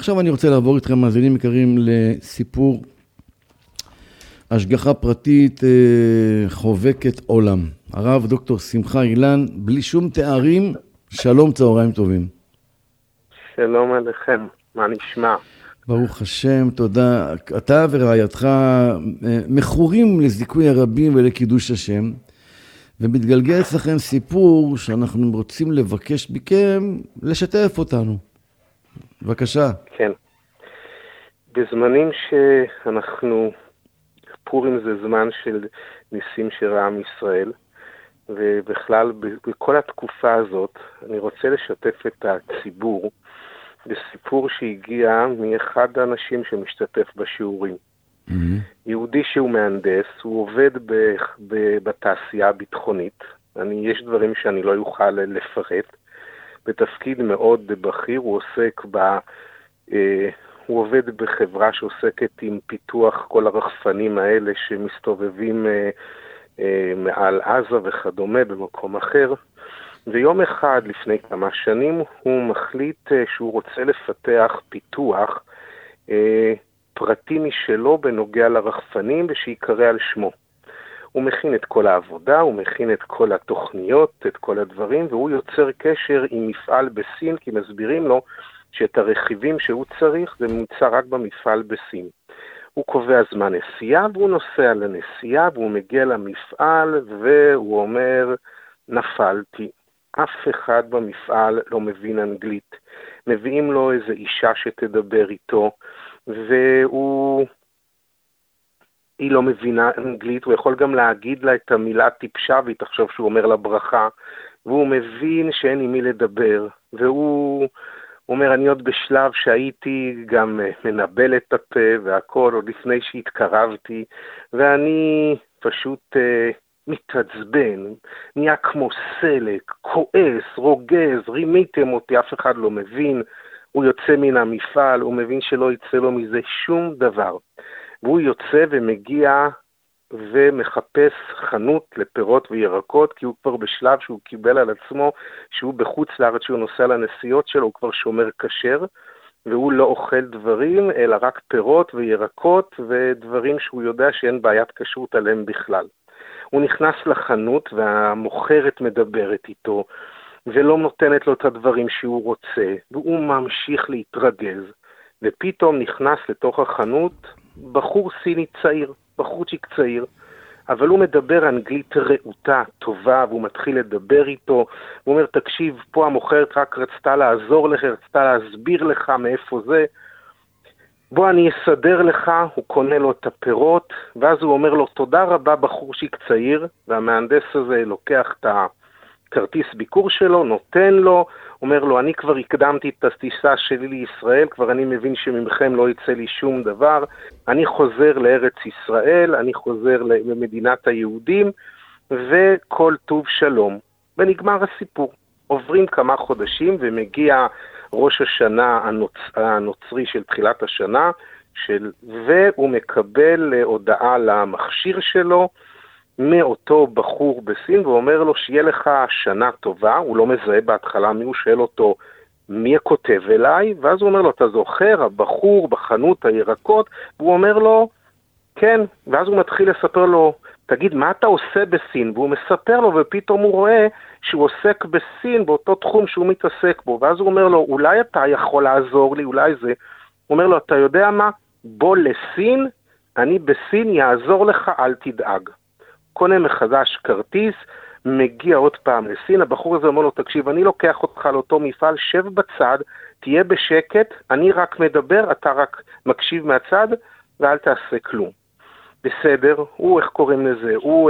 ועכשיו אני רוצה לעבור איתכם, מאזינים יקרים, לסיפור השגחה פרטית חובקת עולם. הרב דוקטור שמחה אילן, בלי שום תארים, שלום, צהריים טובים. שלום עליכם, מה נשמע? ברוך השם, תודה. אתה ורעייתך מכורים לזיכוי הרבים ולקידוש השם, ומתגלגל אצלכם סיפור שאנחנו רוצים לבקש מכם לשתף אותנו. בבקשה. כן. בזמנים שאנחנו, פורים זה זמן של ניסים שראה עם ישראל, ובכלל בכל התקופה הזאת אני רוצה לשתף את הציבור בסיפור שהגיע מאחד האנשים שמשתתף בשיעורים. יהודי שהוא מהנדס, הוא עובד בתעשייה הביטחונית, יש דברים שאני לא יוכל לפרט, בתפקיד מאוד בכיר, הוא עובד בחברה שעוסקת עם פיתוח כל הרחפנים האלה שמסתובבים מעל עזה וכדומה במקום אחר, ויום אחד לפני כמה שנים הוא מחליט שהוא רוצה לפתח פיתוח פרטי משלו בנוגע לרחפנים ושיקרא על שמו. הוא מכין את כל העבודה, הוא מכין את כל התוכניות, את כל הדברים, והוא יוצר קשר עם מפעל בסין, כי מסבירים לו שאת הרכיבים שהוא צריך זה נמצא רק במפעל בסין. הוא קובע זמן נסיעה, והוא נוסע לנסיעה, והוא מגיע למפעל, והוא אומר, נפלתי. אף אחד במפעל לא מבין אנגלית. מביאים לו איזו אישה שתדבר איתו, היא לא מבינה אנגלית, הוא יכול גם להגיד לה את המילה טיפשה, והיא תחשוב שהוא אומר לה ברכה, והוא מבין שאין עם מי לדבר, והוא אומר, אני עוד בשלב שהייתי גם מנבל את הפה והכל, עוד לפני שהתקרבתי, ואני פשוט מתעצבן, נהיה כמו סלק, כועס, רוגז, רימיתם אותי, אף אחד לא מבין, הוא יוצא מן המפעל, הוא מבין שלא יצא לו מזה שום דבר. והוא יוצא ומגיע ומחפש חנות לפירות וירקות, כי הוא כבר בשלב שהוא קיבל על עצמו, שהוא בחוץ לארץ, שהוא נוסע לנסיעות שלו, הוא כבר שומר כשר, והוא לא אוכל דברים, אלא רק פירות וירקות, ודברים שהוא יודע שאין בעיית כשרות עליהם בכלל. הוא נכנס לחנות והמוכרת מדברת איתו, ולא נותנת לו את הדברים שהוא רוצה, והוא ממשיך להתרגז, ופתאום נכנס לתוך החנות בחור סיני צעיר, בחורצ'יק צעיר, אבל הוא מדבר אנגלית רעותה, טובה, והוא מתחיל לדבר איתו, הוא אומר, תקשיב, פה המוכרת רק רצתה לעזור לך, רצתה להסביר לך מאיפה זה, בוא אני אסדר לך, הוא קונה לו את הפירות, ואז הוא אומר לו, תודה רבה בחורצ'יק צעיר, והמהנדס הזה לוקח את הכרטיס ביקור שלו, נותן לו, אומר לו, אני כבר הקדמתי את הטיסה שלי לישראל, כבר אני מבין שממכם לא יצא לי שום דבר, אני חוזר לארץ ישראל, אני חוזר למדינת היהודים, וכל טוב שלום. ונגמר הסיפור. עוברים כמה חודשים, ומגיע ראש השנה הנוצרי של תחילת השנה, והוא מקבל הודעה למכשיר שלו, מאותו בחור בסין, ואומר לו שיהיה לך שנה טובה, הוא לא מזהה בהתחלה מי, הוא שואל אותו מי כותב אליי, ואז הוא אומר לו, אתה זוכר, הבחור בחנות הירקות, והוא אומר לו, כן, ואז הוא מתחיל לספר לו, תגיד, מה אתה עושה בסין? והוא מספר לו, ופתאום הוא רואה שהוא עוסק בסין, באותו תחום שהוא מתעסק בו, ואז הוא אומר לו, אולי אתה יכול לעזור לי, אולי זה, הוא אומר לו, אתה יודע מה? בוא לסין, אני בסין יעזור לך, אל תדאג. קונה מחדש כרטיס, מגיע עוד פעם לסין, הבחור הזה אומר לו, תקשיב, אני לוקח אותך לאותו מפעל, שב בצד, תהיה בשקט, אני רק מדבר, אתה רק מקשיב מהצד, ואל תעשה כלום. בסדר, איך קוראים לזה? הוא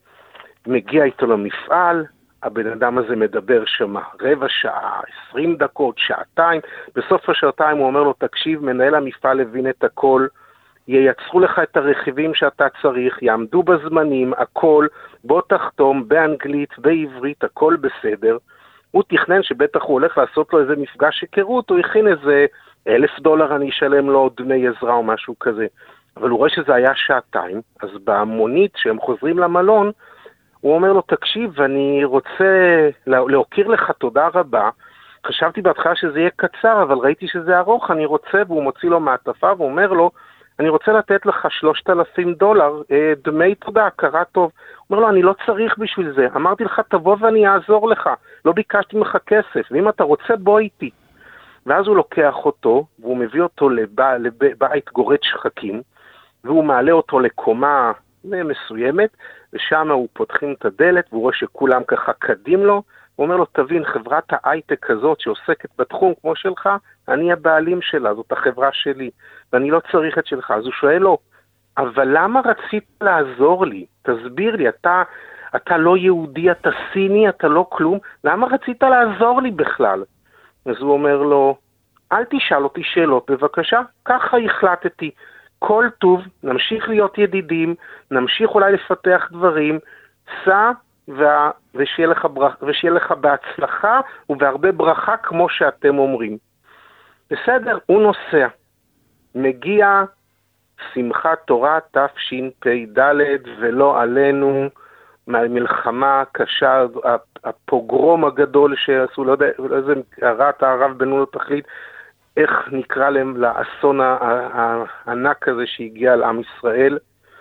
מגיע איתו למפעל, הבן אדם הזה מדבר שמה רבע שעה, 20 דקות, שעתיים, בסוף השעתיים הוא אומר לו, תקשיב, מנהל המפעל הבין את הכל, ייצרו לך את הרכיבים שאתה צריך, יעמדו בזמנים, הכל, בוא תחתום באנגלית, בעברית, הכל בסדר. הוא תכנן שבטח הוא הולך לעשות לו איזה מפגש היכרות, הוא הכין איזה $1,000 אני אשלם לו דמי עזרה או משהו כזה. אבל הוא רואה שזה היה שעתיים, אז במונית שהם חוזרים למלון, הוא אומר לו, תקשיב, אני רוצה להוקיר לך תודה רבה, חשבתי בהתחלה שזה יהיה קצר, אבל ראיתי שזה ארוך, אני רוצה, והוא מוציא לו מעטפה, ואומר לו, אני רוצה לתת לך $3,000, דמי תודה, הכרה טוב. הוא אומר לו, אני לא צריך בשביל זה, אמרתי לך, תבוא ואני אעזור לך, לא ביקשתי ממך כסף, ואם אתה רוצה, בוא איתי. ואז הוא לוקח אותו, והוא מביא אותו לבית גורד שחקים, והוא מעלה אותו לקומה מסוימת, ושם הוא פותחים את הדלת, והוא רואה שכולם ככה קדים לו, הוא אומר לו, תבין, חברת ההייטק הזאת שעוסקת בתחום כמו שלך, אני הבעלים שלה, זאת החברה שלי, ואני לא צריך את שלך. אז הוא שואל לו, אבל למה רצית לעזור לי? תסביר לי, אתה לא יהודי, אתה סיני, אתה לא כלום, למה רצית לעזור לי בכלל? אז הוא אומר לו, אל תשאל אותי שאלות בבקשה, ככה החלטתי, כל טוב, נמשיך להיות ידידים, נמשיך אולי לפתח דברים, סע ושיהיה לך בהצלחה ובהרבה ברכה כמו שאתם אומרים. בסדר, הוא נוסע. מגיע שמחת תורה תשפ"ד ולא עלינו מהמלחמה הקשה, הפוגרום הגדול שעשו, לא יודע איזה הרעת הרב בנו לא תחליט, איך נקרא להם לאסון הענק הזה שהגיע לעם ישראל.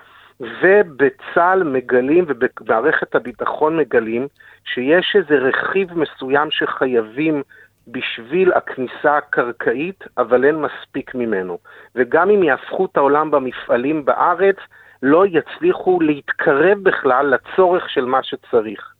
ובצה"ל מגלים ובמערכת הביטחון מגלים שיש איזה רכיב מסוים שחייבים בשביל הכניסה הקרקעית, אבל אין מספיק ממנו. וגם אם יהפכו את העולם במפעלים בארץ, לא יצליחו להתקרב בכלל לצורך של מה שצריך.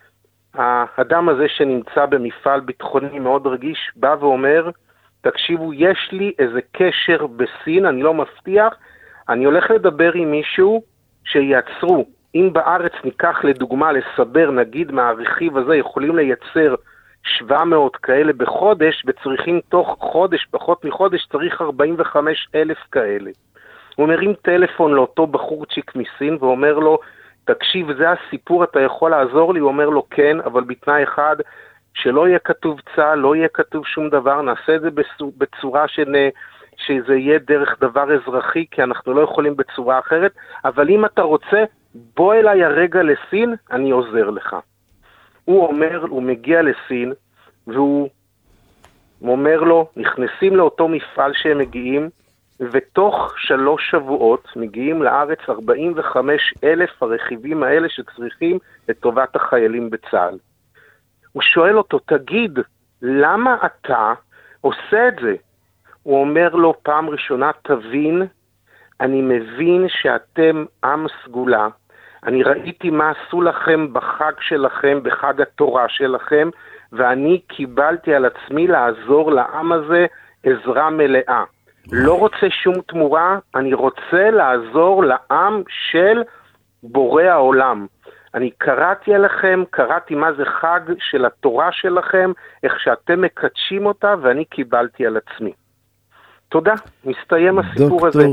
האדם הזה שנמצא במפעל ביטחוני מאוד רגיש, בא ואומר, תקשיבו, יש לי איזה קשר בסין, אני לא מבטיח, אני הולך לדבר עם מישהו שיעצרו. אם בארץ ניקח לדוגמה לסבר, נגיד מהרכיב הזה יכולים לייצר 700 כאלה בחודש, וצריכים תוך חודש, פחות מחודש, צריך 45,000 כאלה. הוא מרים טלפון לאותו בחורצ'יק מסין ואומר לו, תקשיב, זה הסיפור, אתה יכול לעזור לי? הוא אומר לו, כן, אבל בתנאי אחד, שלא יהיה כתוב צה"ל, לא יהיה כתוב שום דבר, נעשה את זה בצורה שזה יהיה דרך דבר אזרחי, כי אנחנו לא יכולים בצורה אחרת, אבל אם אתה רוצה, בוא אליי הרגע לסין, אני עוזר לך. הוא אומר, הוא מגיע לסין, והוא אומר לו, נכנסים לאותו מפעל שהם מגיעים, ותוך 3 שבועות מגיעים לארץ 45,000 הרכיבים האלה שצריכים לטובת החיילים בצה"ל. הוא שואל אותו, תגיד, למה אתה עושה את זה? הוא אומר לו, פעם ראשונה, תבין, אני מבין שאתם עם סגולה, אני ראיתי מה עשו לכם בחג שלכם, בחג התורה שלכם, ואני קיבלתי על עצמי לעזור לעם הזה עזרה מלאה. לא רוצה שום תמורה, אני רוצה לעזור לעם של בורא העולם. אני קראתי עליכם, קראתי מה זה חג של התורה שלכם, איך שאתם מקדשים אותה, ואני קיבלתי על עצמי. תודה, מסתיים הסיפור הזה.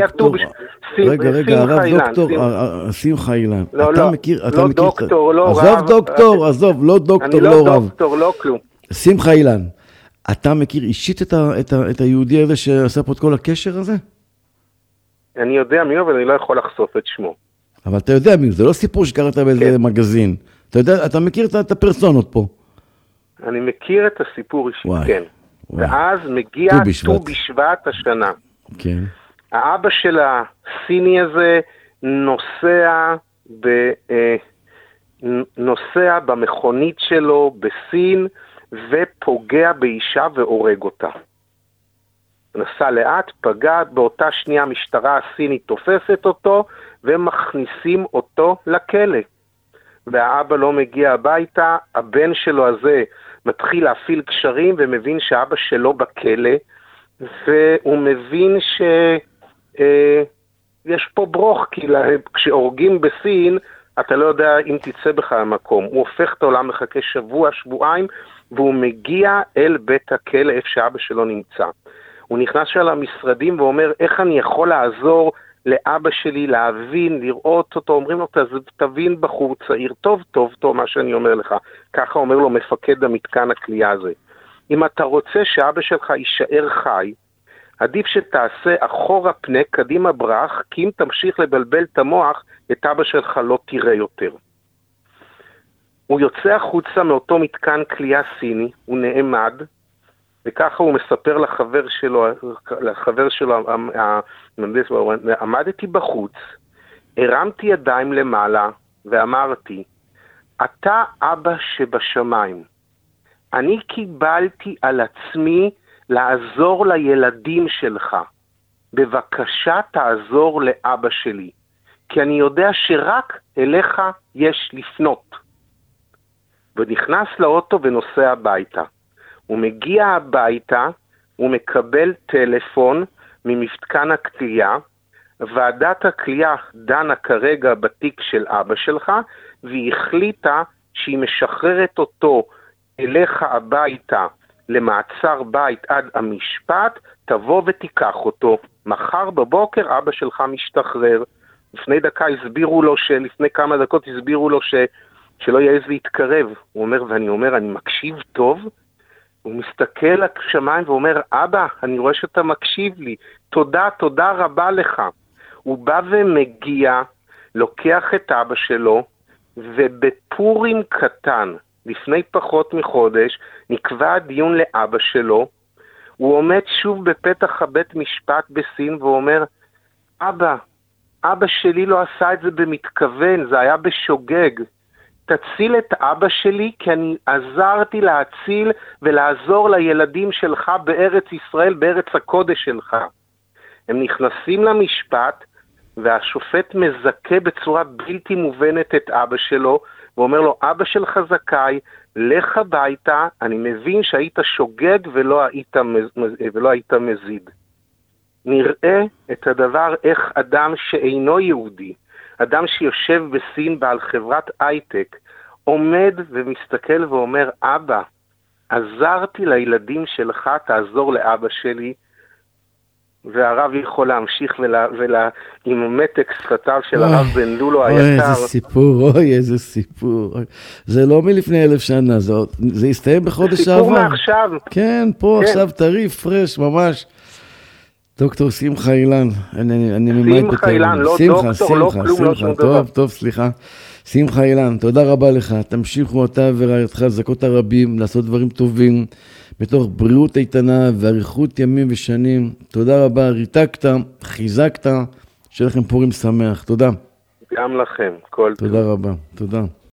רגע, הרב דוקטור, שמחה אילן. לא דוקטור, לא רב. עזוב דוקטור, עזוב, לא דוקטור, לא רב. אני לא דוקטור, לא כלום. שמחה אילן, אתה מכיר אישית את היהודי הזה שעשה פה את כל הקשר הזה? אני יודע מי הוא, אבל אני לא יכול לחשוף את שמו. אבל אתה יודע מי, זה לא סיפור שקראת באיזה מגזין. אתה מכיר את הפרסונות פה. אני מכיר את הסיפור אישית, כן. ואז מגיע ט"ו בשבט השנה. כן. האבא של הסיני הזה נוסע במכונית שלו בסין, ופוגע באישה והורג אותה. נסע לאט, פגע, באותה שנייה המשטרה הסינית תופסת אותו, ומכניסים אותו לכלא. והאבא לא מגיע הביתה, הבן שלו הזה מתחיל להפעיל קשרים, ומבין שאבא שלו בכלא, והוא מבין שיש פה ברוך, כי כשהורגים בסין, אתה לא יודע אם תצא בך המקום. הוא הופך את העולם, מחכה שבוע, שבועיים, והוא מגיע אל בית הכלא, איפה שאבא שלו נמצא. הוא נכנס של המשרדים ואומר, איך אני יכול לעזור לאבא שלי להבין, לראות אותו, אומרים לו, תבין בחור צעיר, טוב, מה שאני אומר לך. ככה אומר לו מפקד המתקן הכלייה הזה. אם אתה רוצה שאבא שלך יישאר חי, עדיף שתעשה אחורה פנה, קדימה ברח, כי אם תמשיך לבלבל את המוח, את אבא שלך לא תראה יותר. הוא יוצא החוצה מאותו מתקן כלייה סיני, הוא נעמד, וככה הוא מספר לחבר שלו, המהנדס, עמדתי בחוץ, הרמתי ידיים למעלה ואמרתי, אתה אבא שבשמיים, אני קיבלתי על עצמי לעזור לילדים שלך, בבקשה תעזור לאבא שלי, כי אני יודע שרק אליך יש לפנות. ונכנס לאוטו ונוסע הביתה. הוא מגיע הביתה, הוא מקבל טלפון ממתקן הכלייה, ועדת הכלייה דנה כרגע בתיק של אבא שלך, והיא החליטה שהיא משחררת אותו אליך הביתה למעצר בית עד המשפט, תבוא ותיקח אותו. מחר בבוקר אבא שלך משתחרר. לפני כמה דקות הסבירו לו שלא יעז להתקרב. הוא אומר, ואני אומר, אני מקשיב טוב? הוא מסתכל לשמיים ואומר, אבא, אני רואה שאתה מקשיב לי. תודה רבה לך. הוא בא ומגיע, לוקח את אבא שלו, ובפורים קטן, לפני פחות מחודש, נקבע דיון לאבא שלו. הוא עומד שוב בפתח הבית משפט בסין ואומר, אבא שלי לא עשה את זה במתכוון, זה היה בשוגג. תציל את אבא שלי, כי אני עזרתי להציל ולעזור לילדים שלך בארץ ישראל, בארץ הקודש שלך. הם נכנסים למשפט, והשופט מזכה בצורה בלתי מובנת את אבא שלו, ואומר לו, אבא שלך זכאי, לך הביתה, אני מבין שהיית שוגג ולא היית מזיד. נראה את הדבר איך אדם שאינו יהודי, אדם שיושב בסין בעל חברת הייטק, עומד ומסתכל ואומר, אבא, עזרתי לילדים שלך, תעזור לאבא שלי, והרב יכול להמשיך עם מתק שפתיו של הרב בן לולו היקר. איזה סיפור. זה לא מלפני 1000 שנה, זה הסתיים בחודש שעבר. סיפור מעכשיו. כן, פה עכשיו טרי, פרש, ממש. דוקטור שמחה אילן, שמחה אילן, לא דוקטור, לא כלום, לא שום דבר. טוב, סליחה. שמחה אילן, תודה רבה לך. תמשיכו אתה ורעייתך לזכות הרבים, לעשות דברים טובים, בתוך בריאות איתנה ואריכות ימים ושנים. תודה רבה, ריתקת, חיזקת, שיהיה לכם פורים שמח. תודה. גם לכם, כל טוב. תודה רבה, תודה.